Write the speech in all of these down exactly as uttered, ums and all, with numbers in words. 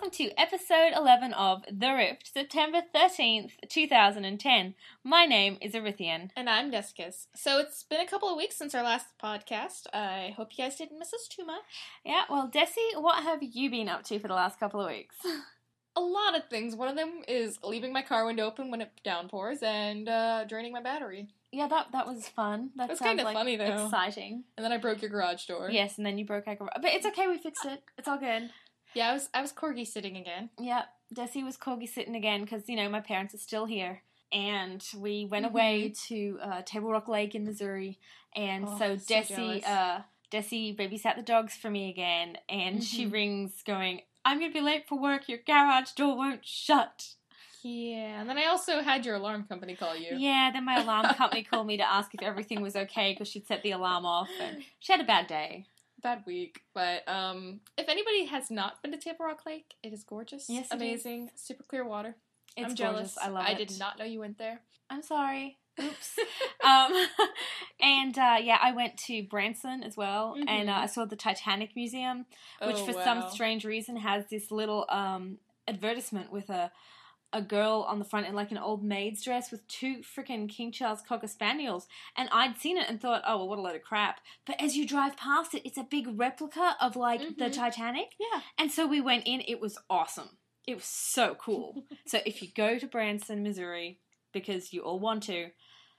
welcome to episode eleven of The Rift, September thirteenth, two thousand ten. My name is Arithian. And I'm Descus. So it's been a couple of weeks since our last podcast. I hope you guys didn't miss us too much. Yeah, well, Desi, what have you been up to for the last couple of weeks? A lot of things. One of them is leaving my car window open when it downpours and uh, draining my battery. Yeah, that that was fun. That That's sounds kind of like funny, though. Exciting. And then I broke your garage door. Yes, and then you broke our garage. But it's okay, we fixed it. It's all good. Yeah, I was I was corgi sitting again. Yeah, Desi was corgi sitting again because, you know, my parents are still here. And we went Mm-hmm. away to uh, Table Rock Lake in Missouri. And Oh, so so Desi, jealous. uh, Desi babysat the dogs for me again. And she Mhm. rings going, I'm going to be late for work. Your garage door won't shut. Yeah, and then I also had your alarm company call you. Yeah, then my alarm company called me to ask if everything was okay because she'd set the alarm off. And she had a bad day. Bad week, but um, if anybody has not been to Table Rock Lake, it is gorgeous, Yes, it amazing, super clear water. It's I'm gorgeous. jealous. I love I it. did not know you went there. I'm sorry. Oops. um, and uh, yeah, I went to Branson as well, Mhm. and uh, I saw the Titanic Museum, which Oh, for wow. some strange reason has this little um, advertisement with a a girl on the front in like an old maid's dress with two freaking King Charles Cocker Spaniels, and I'd seen it and thought, oh well, what a load of crap. But as you drive past it, it's a big replica of like the Mhm. Titanic, Yeah. and so we went in. It was awesome. It was so cool. So if you go to Branson, Missouri, because you all want to,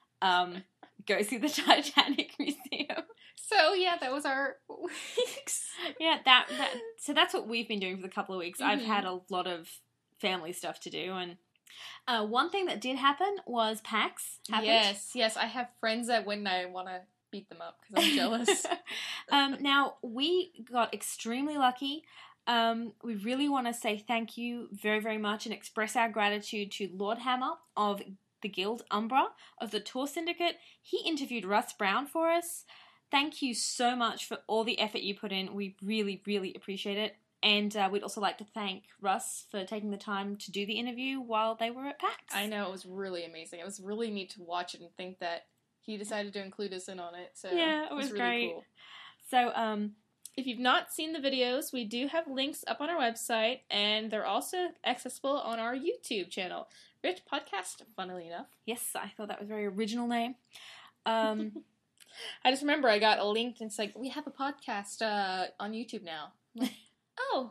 um, go see the Titanic Museum. So yeah, that was our weeks. Yeah, that, that so that's what we've been doing for the couple of weeks. I've Mhm. had a lot of family stuff to do, and uh, one thing that did happen was PAX happened. Yes, yes, I have friends that win and I want to beat them up because I'm jealous. um, now, we got extremely lucky. Um, we really want to say thank you very, very much and express our gratitude to Lord Hammer of the Guild Umbra of the Tour Syndicate. He interviewed Russ Brown for us. Thank you so much for all the effort you put in. We really, really appreciate it. And uh, we'd also like to thank Russ for taking the time to do the interview while they were at PAX. I know, it was really amazing. It was really neat to watch it and think that he decided to include us in on it. So Yeah, it was really great. cool. So, um, If you've not seen the videos, we do have links up on our website, and they're also accessible on our YouTube channel, Rift Podcast, funnily enough. yes, I thought that was a very original name. Um, I just remember I got a link, and it's like, we have a podcast uh, on YouTube now. I'm like, oh,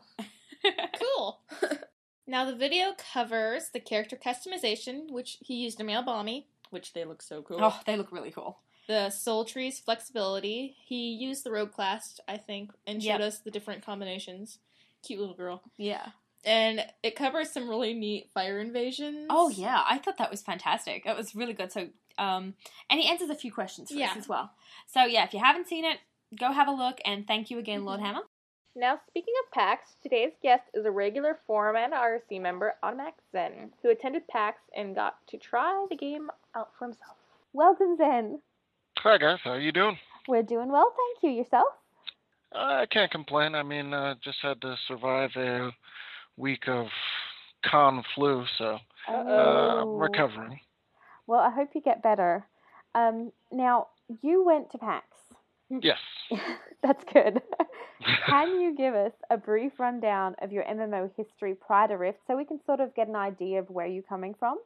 cool. Now, the video covers the character customization, which he used a male Balmy, which they look so cool. oh, they look really cool. The Soul Tree's flexibility. He used the Rogue class, I think, and showed Yep. us the different combinations. Cute little girl. Yeah. And it covers some really neat fire invasions. Oh, yeah, I thought that was fantastic. It was really good. So, um, and he answers a few questions for Yeah. us as well. So, yeah, if you haven't seen it, go have a look, and thank you again, Lord Mhm. Hammer. Now, speaking of PAX, today's guest is a regular forum and R C member, Automac Zen, who attended PAX and got to try the game out for himself. Welcome, Zen. Hi guys, how you doing? We're doing well, thank you. Yourself? Uh, I can't complain. I mean, uh, just had to survive a week of con flu, so uh, Uh-oh. I'm recovering. Well, I hope you get better. Um, now, you went to PAX. Yes. That's good. Can you give us a brief rundown of your M M O history prior to Rift so we can sort of get an idea of where you're coming from?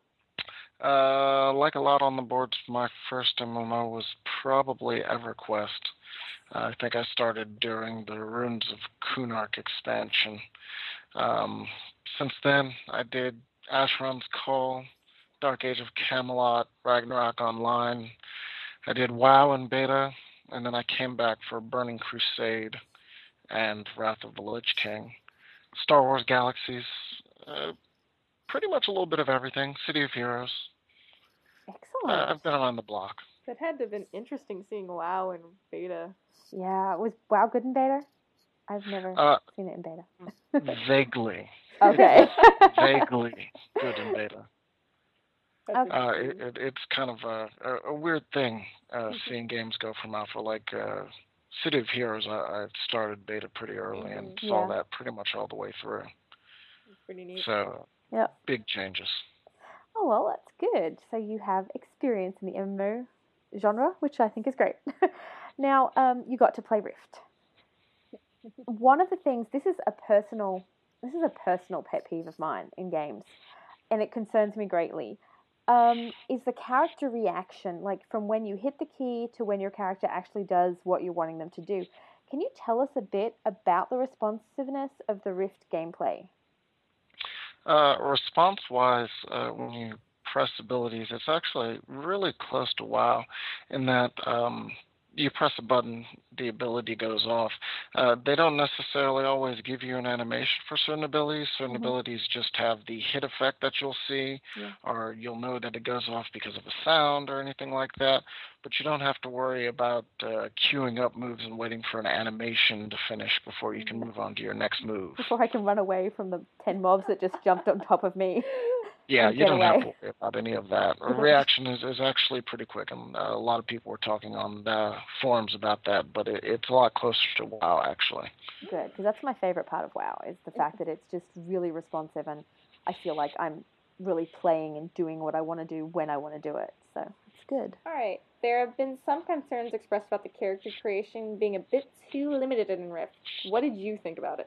Uh, like a lot on the boards, my first M M O was probably EverQuest. I think I started during the Runes of Kunark expansion. Um, since then, I did Asheron's Call, Dark Age of Camelot, Ragnarok Online. I did WoW in beta, and then I came back for Burning Crusade and Wrath of the Lich King. Star Wars Galaxies, uh, pretty much a little bit of everything. City of Heroes. Excellent. Uh, I've been around the block. That had to have been interesting seeing WoW in beta. Yeah, was WoW good in beta? I've never Uh, seen it in beta. vaguely. Okay. Vaguely good in beta. Okay. Uh, it, it, it's kind of a, a, a weird thing, uh, seeing games go from alpha. Like uh, City of Heroes, I, I started beta pretty early and Mhm. saw Yeah. that pretty much all the way through. Pretty neat. So, Yep. big changes. Oh, well, that's good. So you have experience in the M M O genre, which I think is great. Now, um, you got to play Rift. One of the things, this is a personal this is a personal pet peeve of mine in games, and it concerns me greatly. Um, is the character reaction, like from when you hit the key to when your character actually does what you're wanting them to do. Can you tell us a bit about the responsiveness of the Rift gameplay? Uh, response-wise, uh, when you press abilities, it's actually really close to WoW in that um, you press a button, the ability goes off. Uh, they don't necessarily always give you an animation for certain abilities. Certain mm-hmm. abilities just have the hit effect that you'll see, yeah. or you'll know that it goes off because of a sound or anything like that. But you don't have to worry about uh, queuing up moves and waiting for an animation to finish before you can move on to your next move. Before I can run away from the ten mobs that just jumped on top of me. Yeah, you don't away. have to worry about any of that. A reaction is, is actually pretty quick, and uh, a lot of people were talking on uh, forums about that, but it, it's a lot closer to WoW, actually. Good, because that's my favorite part of WoW, is the fact that it's just really responsive, and I feel like I'm really playing and doing what I want to do when I want to do it, so it's good. All right. There have been some concerns expressed about the character creation being a bit too limited in Rift. What did you think about it?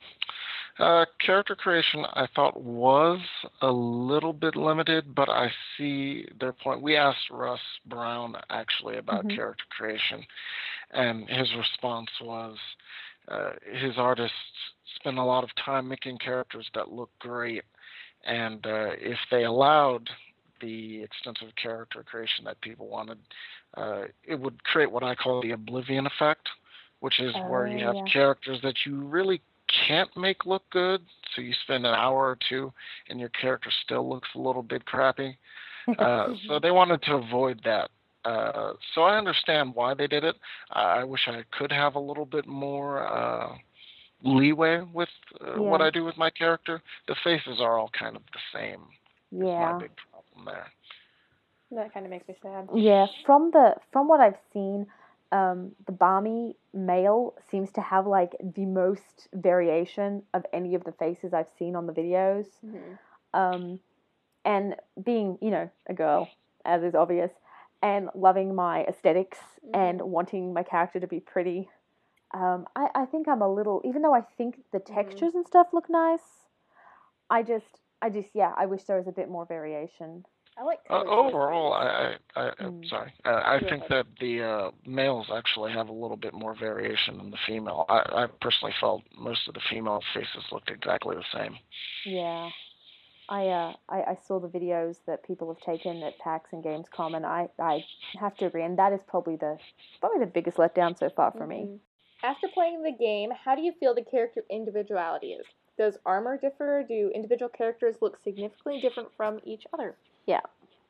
Uh, character creation, I thought, was a little bit limited, but I see their point. We asked Russ Brown, actually, about mm-hmm. character creation, and his response was uh, his artists spend a lot of time making characters that look great, and uh, if they allowed the extensive character creation that people wanted, uh, it would create what I call the oblivion effect, which is oh, where you have yeah. characters that you really can't make look good, so you spend an hour or two and your character still looks a little bit crappy. Uh, so they wanted to avoid that. Uh, so I understand why they did it. I wish I could have a little bit more uh, leeway with uh, yeah. what I do with my character. The faces are all kind of the same. Yeah. That's my big problem there. That kind of makes me sad. Yeah, from the from what I've seen, Um, the Barmy male seems to have like the most variation of any of the faces I've seen on the videos. Mm-hmm. Um, and being, you know, a girl, as is obvious, and loving my aesthetics mm-hmm. and wanting my character to be pretty, um, I, I think I'm a little, even though I think the textures mm-hmm. and stuff look nice, I just, I just, yeah, I wish there was a bit more variation. I like uh, overall, I, I, I mm. sorry, uh, I think that the uh, males actually have a little bit more variation than the female. I, I personally felt most of the female faces looked exactly the same. Yeah, I, uh, I, I saw the videos that people have taken at PAX and Gamescom, and I, I have to agree, and that is probably the, probably the biggest letdown so far for mm-hmm. me. After playing the game, how do you feel the character individuality is? Does armor differ? Do individual characters look significantly different from each other? Yeah.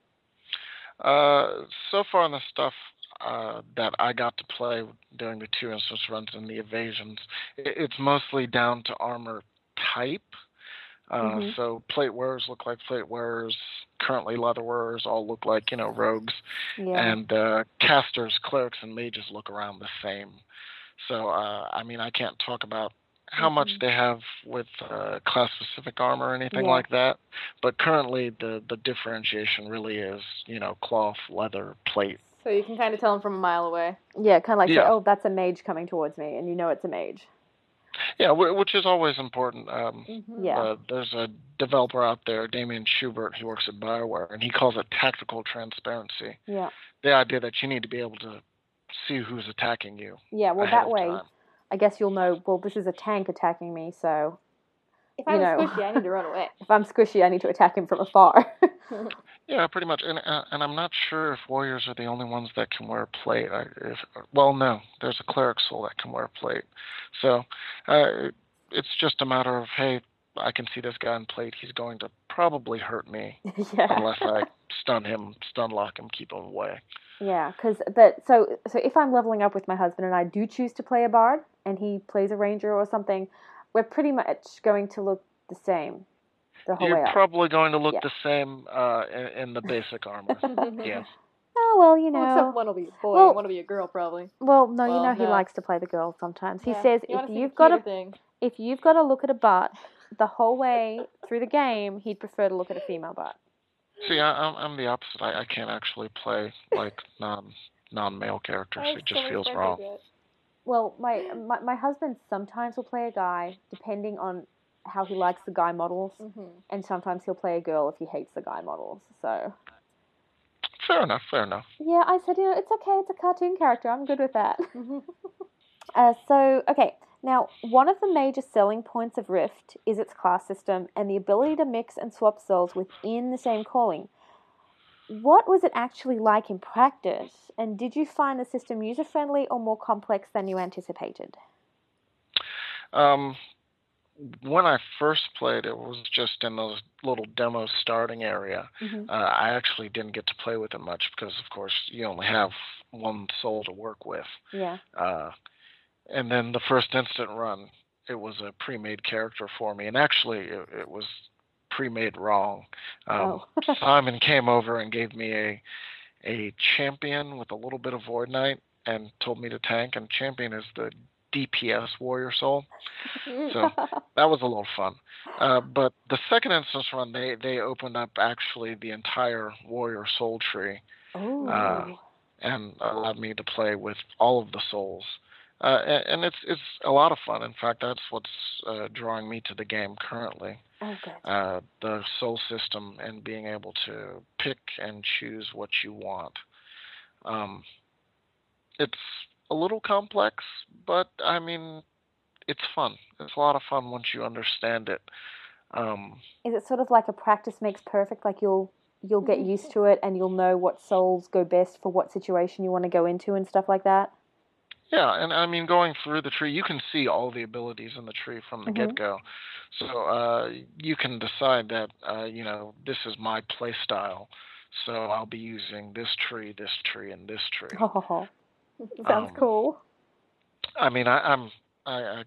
Uh, so far in the stuff uh, that I got to play during the two instance runs and the evasions, it, it's mostly down to armor type. Uh, mm-hmm. So plate wearers look like plate wearers. Currently, leather wearers all look like, you know, rogues. Yeah. And uh, casters, clerics, and mages look around the same. So, uh, I mean, I can't talk about how mm-hmm. much they have with uh, class-specific armor or anything yeah. like that. But currently, the, the differentiation really is, you know, cloth, leather, plate. So you can kind of tell them from a mile away. Yeah, kind of like, yeah. say, oh, that's a mage coming towards me, and you know it's a mage. Yeah, which is always important. Um, mm-hmm. Yeah. Uh, there's a developer out there, Damien Schubert, he works at BioWare, and he calls it tactical transparency. Yeah. The idea that you need to be able to see who's attacking you. Yeah, well, that way, time. I guess you'll know, well, this is a tank attacking me, so... If I'm know, squishy, I need to run away. If I'm squishy, I need to attack him from afar. Yeah, pretty much. And uh, and I'm not sure if warriors are the only ones that can wear plate. I, if, well, no. There's a cleric soul that can wear plate. So uh, it's just a matter of, hey, I can see this guy in plate. He's going to probably hurt me yeah. unless I stun him, stun lock him, keep him away. Yeah, because, but, so, so if I'm leveling up with my husband and I do choose to play a bard and he plays a ranger or something, we're pretty much going to look the same the whole You're way up. You're probably going to look yeah. the same uh, in, in the basic armor. Yeah. Oh, well, you know. Well, except one will be a boy well, and one will be a girl, probably. Well, no, well, you know no. he likes to play the girl sometimes. He yeah. says you if you've got a thing. if you've got to look at a butt the whole way through the game, he'd prefer to look at a female butt. See, I, I'm I'm the opposite. I, I can't actually play like non non-male characters. It just feels wrong. Well, my, my my husband sometimes will play a guy, depending on how he likes the guy models, Mm-hmm. and sometimes he'll play a girl if he hates the guy models. So Fair enough, fair enough. yeah, I said, you know, it's okay. It's a cartoon character. I'm good with that. uh, so okay, now one of the major selling points of Rift is its class system and the ability to mix and swap souls within the same calling. What was it actually like in practice, and did you find the system user-friendly or more complex than you anticipated? Um, when I first played, it was just in those little demo starting area. Mm-hmm. Uh, I actually didn't get to play with it much because, of course, you only have one soul to work with. Yeah. Uh, and then the first instant run, it was a pre-made character for me, and actually, it, it was pre-made wrong. Um, Oh. Simon came over and gave me a a champion with a little bit of Void Knight and told me to tank, and champion is the D P S warrior soul. So that was a little fun. Uh, but the second instance run, they, they opened up actually the entire warrior soul tree Oh. uh, and allowed me to play with all of the souls. Uh, and, and it's it's a lot of fun. In fact, that's what's uh, drawing me to the game currently. Oh, good. Uh, the soul system and being able to pick and choose what you want. Um, it's a little complex, but I mean, it's fun. It's a lot of fun once you understand it. Um, Is it sort of like a practice makes perfect? Like you'll you'll get used to it and you'll know what souls go best for what situation you want to go into and stuff like that? yeah, and I mean, going through the tree, you can see all the abilities in the tree from the Mm-hmm. get-go. So uh, you can decide that, uh, you know, this is my play style. So I'll be using this tree, this tree, and this tree. Oh, sounds Um, cool. I mean, I, I'm I, I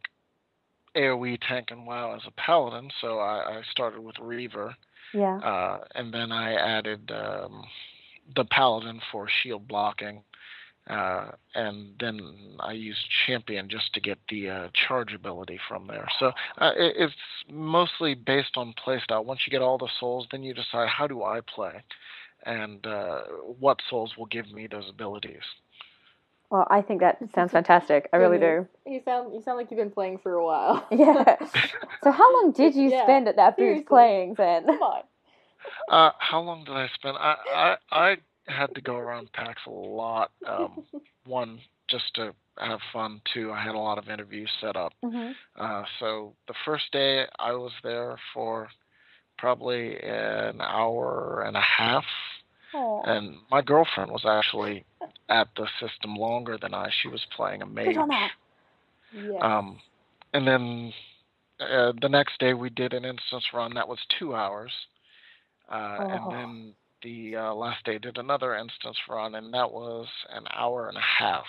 AoE tank and WoW as a paladin, so I, I started with Reaver. Yeah. Uh, and then I added um, the paladin for shield blocking. Uh, and then I used champion just to get the uh, charge ability from there. So uh, it, it's mostly based on playstyle. Once you get all the souls, then you decide how do I play, and uh, what souls will give me those abilities. Well, I think that sounds fantastic. I really do. You sound you sound like you've been playing for a while. Yeah. So how long did you Yeah, spend at that booth seriously. playing then? Come on. Uh, how long did I spend? I, I I had to go around PAX a lot. Um, one, just to have fun. Two, I had a lot of interviews set up. Mm-hmm. Uh, so the first day I was there for probably an hour and a half. Aww. And my girlfriend was actually at the system longer than I. She was playing a mage. Good on that. Yes. Um, and then uh, the next day we did an instance run that was two hours. Uh, Oh. And then the uh, last day did another instance run, and that was an hour and a half.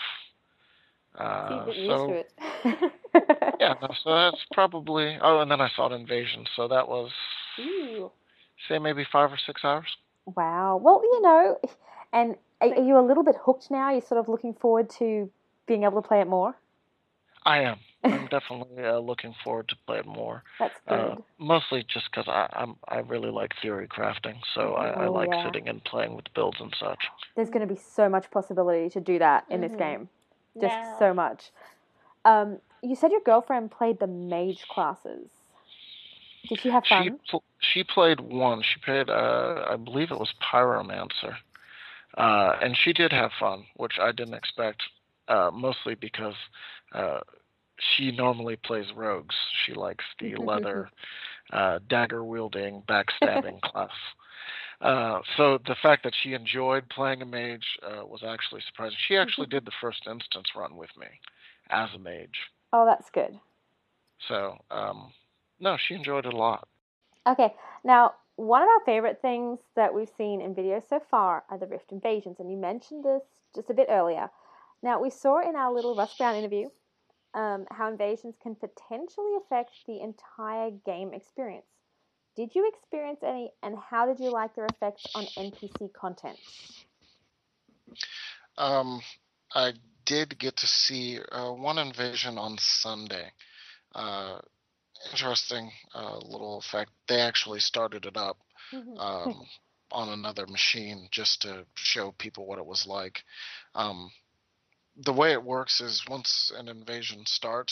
Uh, See, get so, used to it. yeah, so that's probably... Oh, and then I saw Invasion, so that was, Ooh. say, maybe five or six hours. Wow. Well, you know, and are, are you a little bit hooked now? You're sort of looking forward to being able to play it more? I am. I'm definitely uh, looking forward to play it more. That's good. Uh, mostly just because I'm I really like theory crafting, so I, I Oh, like yeah. sitting and playing with builds and such. There's going to be so much possibility to do that in Mhm. this game. Just Yeah. so much. Um, you said your girlfriend played the mage classes. Did she have fun? She pl- she played one. She played uh, I believe it was Pyromancer, uh, and she did have fun, which I didn't expect. Uh, mostly because uh, she normally plays rogues. She likes the leather, uh, dagger-wielding, backstabbing class. Uh, so the fact that she enjoyed playing a mage uh, was actually surprising. She actually did the first instance run with me as a mage. Oh, that's good. So, um, no, she enjoyed it a lot. Okay, now, one of our favorite things that we've seen in videos so far are the Rift invasions, and you mentioned this just a bit earlier. Now, we saw in our little Russ Brown interview um, how invasions can potentially affect the entire game experience. Did you experience any, and how did you like their effects on N P C content? Um, I did get to see uh, one invasion on Sunday. Uh, interesting uh, little effect. They actually started it up um, on another machine just to show people what it was like. Um, the way it works is once an invasion starts,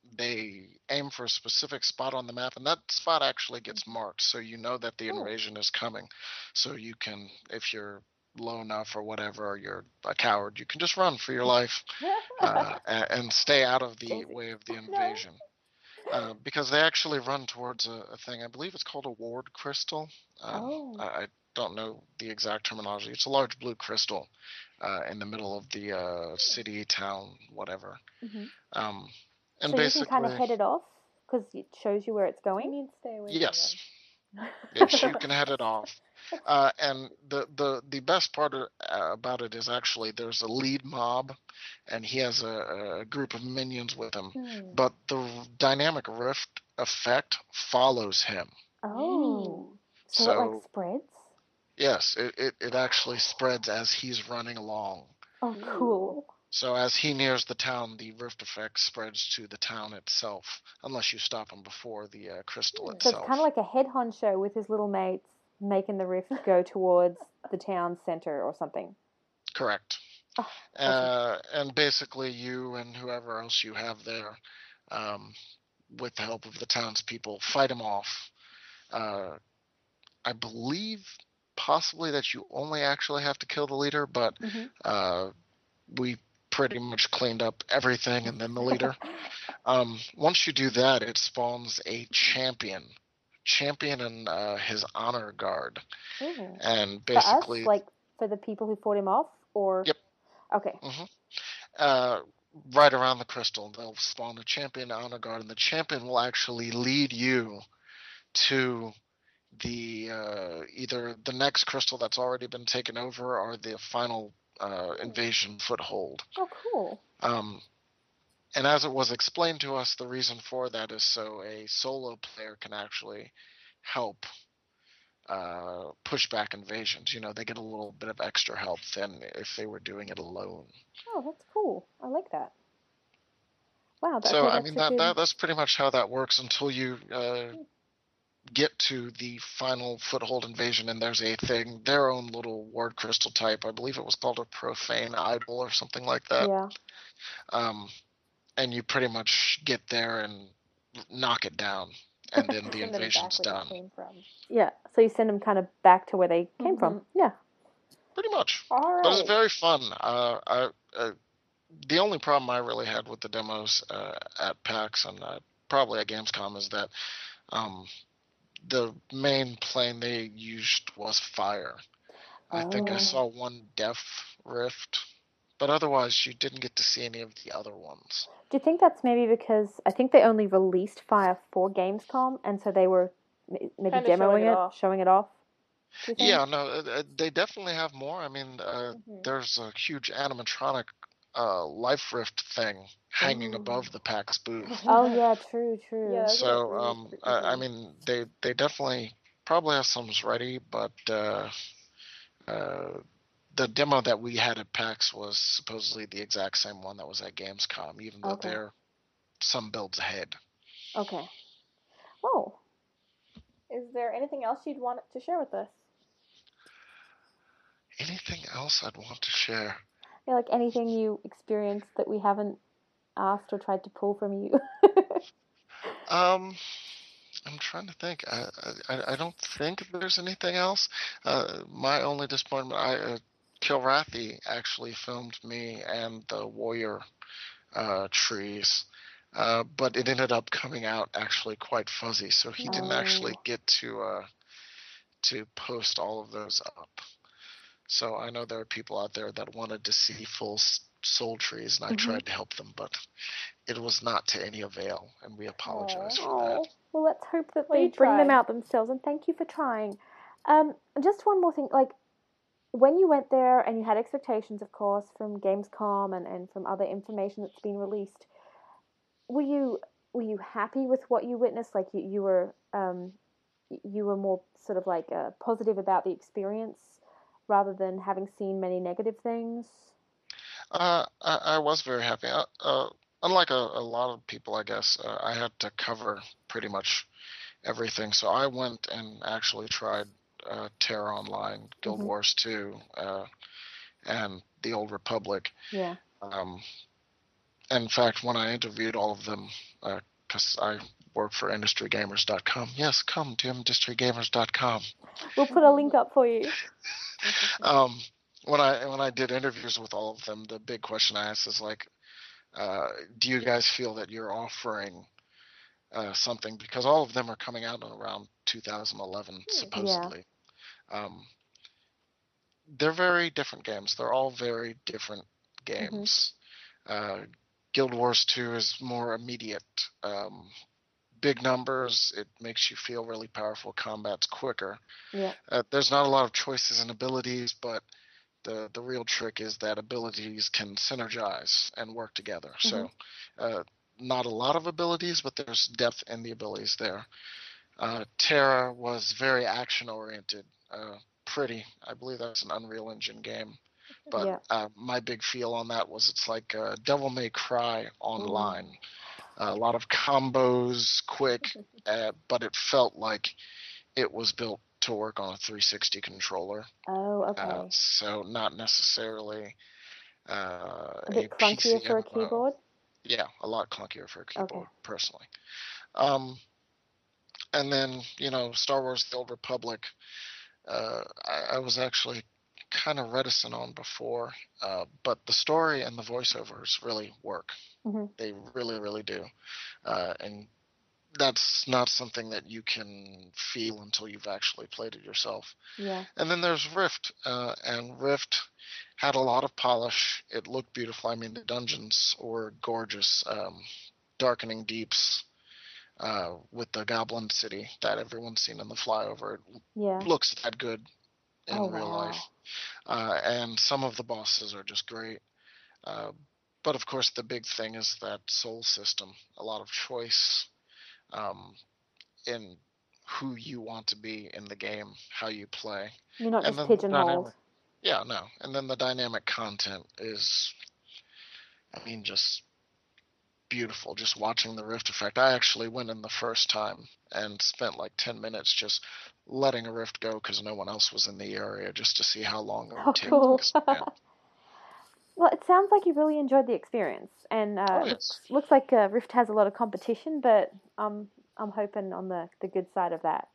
they aim for a specific spot on the map, and that spot actually gets marked, so you know that the invasion is coming. So you can, if you're low enough or whatever, or you're a coward, you can just run for your life uh, and, and stay out of the Daisy. way of the invasion. Uh, because they actually run towards a, a thing. I believe it's called a ward crystal. Um, Oh. I, I don't know the exact terminology. It's a large blue crystal uh, in the middle of the uh, city, town, whatever. Mm-hmm. Um, and so basically, you can kind of head it off because it shows you where it's You going. mean stay away yes, from them. yes, you can head it off. Uh, and the, the, the best part of, uh, about it is actually there's a lead mob, and he has a, a group of minions with him. Hmm. But the dynamic rift effect follows him. Oh, so, So, it like spreads? yes, it, it, it actually spreads as he's running along. Oh, cool. So as he nears the town, the rift effect spreads to the town itself, unless you stop him before the uh, crystal So itself. it's kind of like a head honcho with his little mates making the rift go towards the town center or something. Correct. Oh, uh, and basically you and whoever else you have there, um, with the help of the townspeople, fight him off. Uh, I believe possibly that you only actually have to kill the leader, but mm-hmm. uh, we pretty much cleaned up everything and then the leader. um, once you do that, it spawns a champion. Champion and uh, his honor guard. Ooh. And basically... For us, like for the people who fought him off? Or... Yep. Okay. Mm-hmm. Uh, right around the crystal, they'll spawn a champion honor guard, and the champion will actually lead you to the uh, either the next crystal that's already been taken over or the final uh, invasion foothold. Oh, cool. Um, and as it was explained to us, the reason for that is so a solo player can actually help uh, push back invasions. You know, they get a little bit of extra help than if they were doing it alone. Oh, that's cool. I like that. Wow. That, so, okay, I mean, a that, good... that that's pretty much how that works until you uh, get to the final foothold invasion, and there's a thing, their own little ward crystal type. I believe it was called a profane idol or something like that. Yeah. Um, and you pretty much get there and knock it down, and then the invasion's done. Came from. Yeah, so you send them kind of back to where they came mm-hmm. from. Yeah. Pretty much. All right. But it's very fun. Uh, I, uh, the only problem I really had with the demos uh, at PAX and uh, probably at Gamescom is that um, the main plane they used was fire. I oh. think I saw one Def Rift, but otherwise you didn't get to see any of the other ones. Do you think that's maybe because I think they only released Fire for Gamescom, and so they were maybe Kinda demoing showing it it, off. showing it off? Yeah, no, uh, they definitely have more. I mean, uh, mm-hmm. there's a huge animatronic uh, Life Rift thing hanging Ooh. above the PAX booth. Oh yeah, true, true. Yeah, that's so, really um, pretty I, I cool. mean, they they definitely probably have some ready, but uh, uh, the demo that we had at PAX was supposedly the exact same one that was at Gamescom, even though Okay. they're some builds ahead. Okay. Oh. Is there anything else you'd want to share with us? Anything else I'd want to share? Yeah, like anything you experienced that we haven't asked or tried to pull from you. um, I'm trying to think. I, I I don't think there's anything else. Uh, my only disappointment, I uh, Kilrathi actually filmed me and the warrior uh, trees. Uh, but it ended up coming out actually quite fuzzy, so he didn't Oh. actually get to uh, to post all of those up. So I know there are people out there that wanted to see full soul trees, and I mm-hmm. tried to help them, but it was not to any avail, and we apologize Aww. for that. Well, let's hope that Well, they you bring them tried. out themselves, and thank you for trying. Um, just one more thing, like, when you went there, and you had expectations, of course, from Gamescom and, and from other information that's been released, were you were you happy with what you witnessed? Like, you, you were um, you were more sort of like uh, positive about the experience rather than having seen many negative things? Uh, I, I was very happy. Uh, uh, unlike a, a lot of people, I guess, uh, I had to cover pretty much everything. So I went and actually tried uh, Terra Online, Guild mm-hmm. Wars two, uh, and the Old Republic. Yeah. Um, in fact, when I interviewed all of them, because uh, I work for industry gamers dot com. Yes, come to industry gamers dot com. We'll put a link up for you. um, when I when I did interviews with all of them, the big question I asked is like, uh, do you guys feel that you're offering uh, something? Because all of them are coming out in around two thousand eleven, supposedly. Yeah. Um, they're very different games. They're all very different games. Mm-hmm. Uh, Guild Wars two is more immediate. Um, big numbers, it makes you feel really powerful. Combat's quicker. Yeah. Uh, there's not a lot of choices and abilities, but the the real trick is that abilities can synergize and work together. Mm-hmm. So, uh, not a lot of abilities, but there's depth in the abilities there. Uh, Terra was very action oriented. Uh, pretty. I believe that's an Unreal Engine game. But yeah. uh, my big feel on that was it's like uh, Devil May Cry online. Uh, a lot of combos, quick, uh, but it felt like it was built to work on a three sixty controller. Oh, okay. Uh, so not necessarily uh, a bit a clunkier P C for a M M O. keyboard? Yeah, a lot clunkier for a keyboard, okay. personally. Um, and then, you know, Star Wars The Old Republic, uh, I, I was actually kind of reticent on before, uh, but the story and the voiceovers really work. Mm-hmm. They really, really do. Uh, and that's not something that you can feel until you've actually played it yourself. Yeah. And then there's Rift, uh, and Rift had a lot of polish. It looked beautiful. I mean, the dungeons were gorgeous. Um, Darkening Deeps, uh, with the Goblin City that everyone's seen in the flyover. It yeah. looks that good in oh, real wow. life. Uh, and some of the bosses are just great. Uh, but of course, the big thing is that soul system. A lot of choice um, in who you want to be in the game, how you play. You're not and just pigeonholed. Dynamic, yeah, no. And then the dynamic content is, I mean, just beautiful. Just watching the Rift Effect. I actually went in the first time and spent like ten minutes just letting a Rift go because no one else was in the area, just to see how long it would oh, take cool. to expand. Well, it sounds like you really enjoyed the experience, and uh, Oh, yes. looks, looks like uh, Rift has a lot of competition, but um, I'm hoping on the, the good side of that.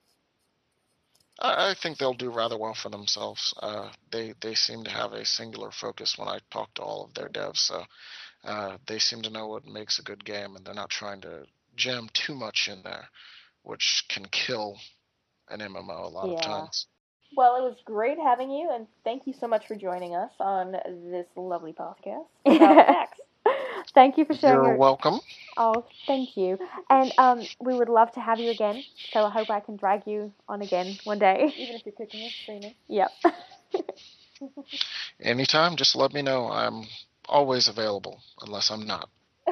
I, I think they'll do rather well for themselves. Uh, they they seem to have a singular focus when I talk to all of their devs, so uh, they seem to know what makes a good game, and they're not trying to jam too much in there, which can kill an M M O a lot yeah. of times. Well, it was great having you, and thank you so much for joining us on this lovely podcast about PAX. Thank you for sharing. You're your... welcome. Oh, thank you. And um, we would love to have you again, so I hope I can drag you on again one day. Even if you're cooking and streaming. Yep. Anytime, just let me know. I'm always available, unless I'm not.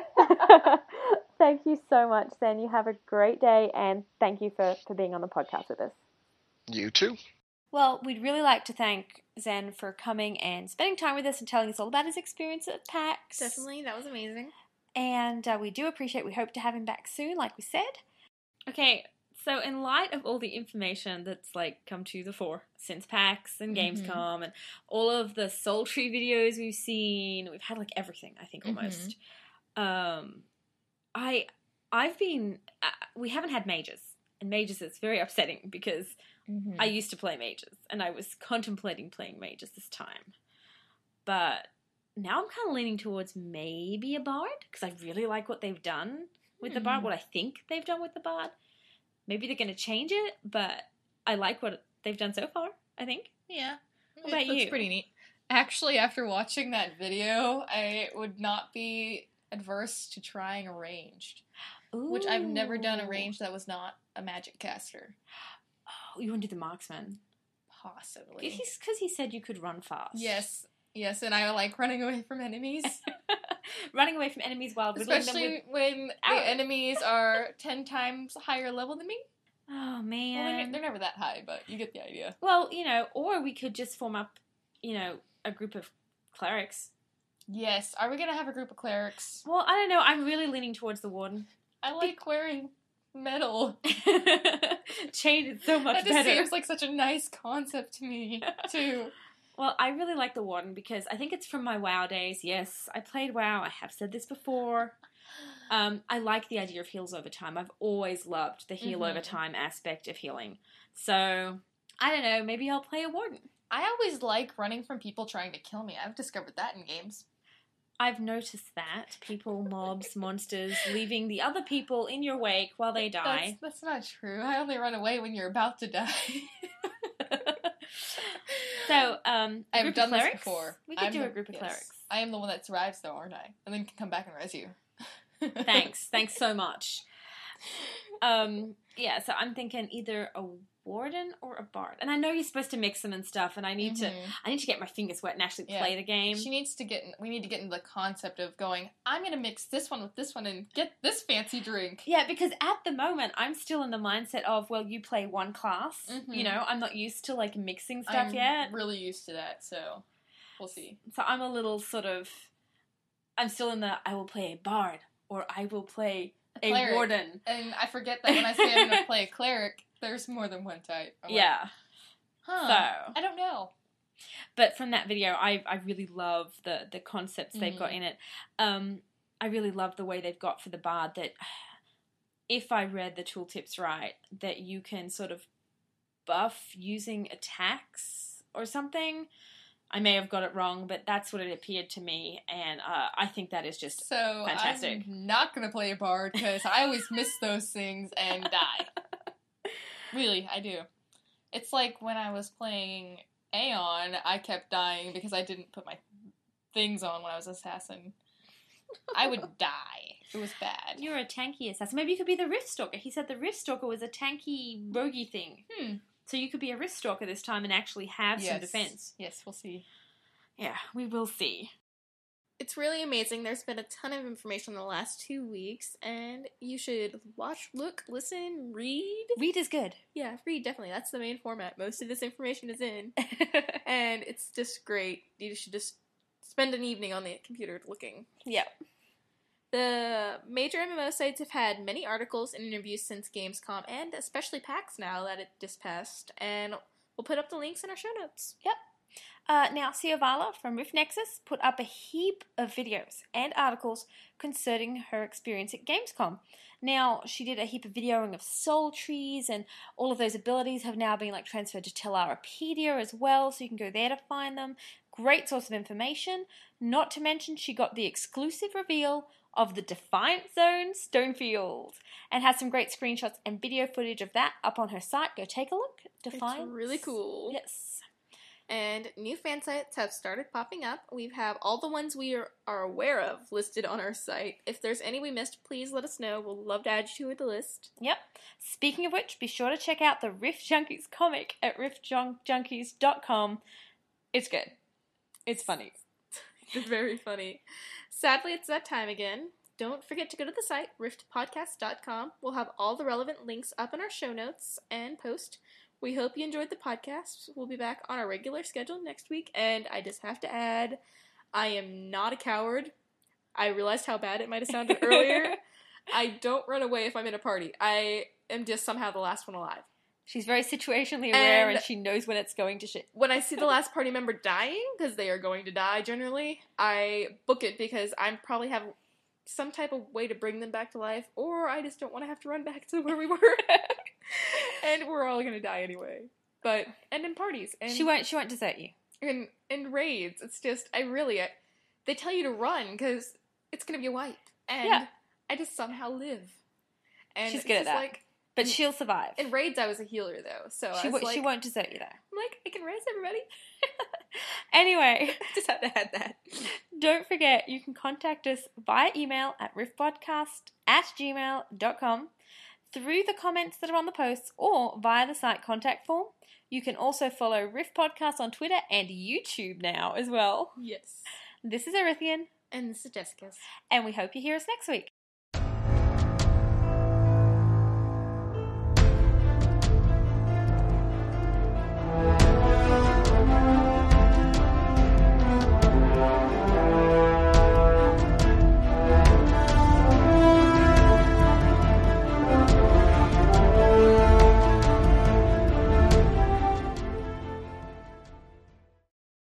Thank you so much, Zen. You have a great day, and thank you for, for being on the podcast with us. You too. Well, we'd really like to thank Zen for coming and spending time with us and telling us all about his experience at PAX. Definitely, that was amazing. And uh, we do appreciate, we hope to have him back soon, like we said. Okay, so in light of all the information that's like come to the fore since PAX and Gamescom mm-hmm. and all of the sultry videos we've seen, we've had like everything, I think, almost. Mm-hmm. Um, I, I've been, uh, we haven't had mages, and mages is very upsetting because mm-hmm. I used to play mages, and I was contemplating playing mages this time. But now I'm kind of leaning towards maybe a bard, because I really like what they've done with mm-hmm. the bard, what I think they've done with the bard. Maybe they're going to change it, but I like what they've done so far, I think. Yeah. What about it you? Looks pretty neat. Actually, after watching that video, I would not be adverse to trying a ranged. Ooh. Which I've never done a ranged that was not a magic caster. Oh, you want to do the marksman? Possibly. Because he said you could run fast. Yes. Yes, and I like running away from enemies. Running away from enemies while riddling them with Especially when arrows. The enemies are ten times higher level than me. Oh, man. Well, they're, they're never that high, but you get the idea. Well, you know, or we could just form up, you know, a group of clerics. Yes. Are we going to have a group of clerics? Well, I don't know. I'm really leaning towards the warden. I like wearing metal. Chain is so much better. That just better. seems like such a nice concept to me, too. Well, I really like the Warden because I think it's from my WoW days. Yes, I played WoW. I have said this before. Um, I like the idea of heals over time. I've always loved the heal Mhm. over time aspect of healing. So, I don't know, maybe I'll play a Warden. I always like running from people trying to kill me. I've discovered that in games. I've noticed that. People, mobs, monsters, leaving the other people in your wake while they die. That's, that's not true. I only run away when you're about to die. So, um, a I've group done of this clerics? before. We could I'm do the- a group of yes. clerics. I am the one that survives, though, aren't I? And then can come back and res you. Thanks. Thanks so much. Um, yeah, so I'm thinking either a warden or a bard. And I know you're supposed to mix them and stuff, and I need to Mhm. I need to get my fingers wet and actually Yeah. play the game. She needs to get. In, we need to get into the concept of going. I'm gonna mix this one with this one and get this fancy drink. Yeah, because at the moment I'm still in the mindset of, well, you play one class. Mhm. You know, I'm not used to like mixing stuff I'm yet. really used to that, so we'll see. So I'm a little sort of I'm still in the I will play a bard or I will play a Cleric. warden. And I forget that when I say I'm gonna play a cleric, there's more than one type. I'm like, Yeah. huh. So I don't know. But from that video, I I really love the the concepts they've got Mhm. in it. Um, I really love the way they've got for the bard that, if I read the tooltips right, that you can sort of buff using attacks or something. I may have got it wrong, but that's what it appeared to me, and uh, I think that is just So fantastic. I'm not gonna play a bard because I always miss those things and die. Really, I do. It's like when I was playing Aeon, I kept dying because I didn't put my things on when I was assassin. I would die. It was bad. You're a tanky assassin. Maybe you could be the Rift Stalker. He said the Rift Stalker was a tanky, roguey thing. Hmm. So you could be a Rift Stalker this time and actually have some Yes. defense. Yes, we'll see. Yeah, we will see. It's really amazing. There's been a ton of information in the last two weeks, and you should watch, look, listen, read. Read is good. Yeah, read, definitely. That's the main format. Most of this information is in. And it's just great. You should just spend an evening on the computer looking. Yeah. The major M M O sites have had many articles and interviews since Gamescom, and especially PAX now that it just passed. And we'll put up the links in our show notes. Yep. Uh, now, Siovala from Rift Nexus put up a heap of videos and articles concerning her experience at Gamescom. Now, she did a heap of videoing of soul trees, and all of those abilities have now been like transferred to Telarapedia as well, so you can go there to find them. Great source of information. Not to mention, she got the exclusive reveal of the Defiant Zone Stonefield, and has some great screenshots and video footage of that up on her site. Go take a look. Defiant. It's really cool. Yes. And new fan sites have started popping up. We have all the ones we are, are aware of listed on our site. If there's any we missed, please let us know. We'll love to add you to the list. Yep. Speaking of which, be sure to check out the Rift Junkies comic at rift junkies dot com. It's good. It's funny. It's very funny. Sadly, it's that time again. Don't forget to go to the site, rift podcast dot com. We'll have all the relevant links up in our show notes and post. We hope you enjoyed the podcast. We'll be back on our regular schedule next week. And I just have to add, I am not a coward. I realized how bad it might have sounded earlier. I don't run away if I'm in a party. I am just somehow the last one alive. She's very situationally aware, and, And- she knows when it's going to shit. When I see the last party member dying, because they are going to die generally, I book it because I probably have some type of way to bring them back to life, or I just don't want to have to run back to where we were. And we're all gonna die anyway. But, and in parties. And She won't. She won't desert you. in, in raids, it's just, I really, I, they tell you to run, because it's gonna be a wipe. And Yeah. I just somehow live. And She's it's good at just that. Like, But she'll survive. in raids, I was a healer, though, so She I was w- like, she won't desert you though. I'm like, I can raise everybody. Anyway, Just had to add that. don't forget you can contact us via email at riftpodcast at gmail dot com, through the comments that are on the posts, or via the site contact form. You can also follow Rift Podcast on Twitter and YouTube now as well. Yes. This is Erythian, And this is Jessica's. and we hope you hear us next week.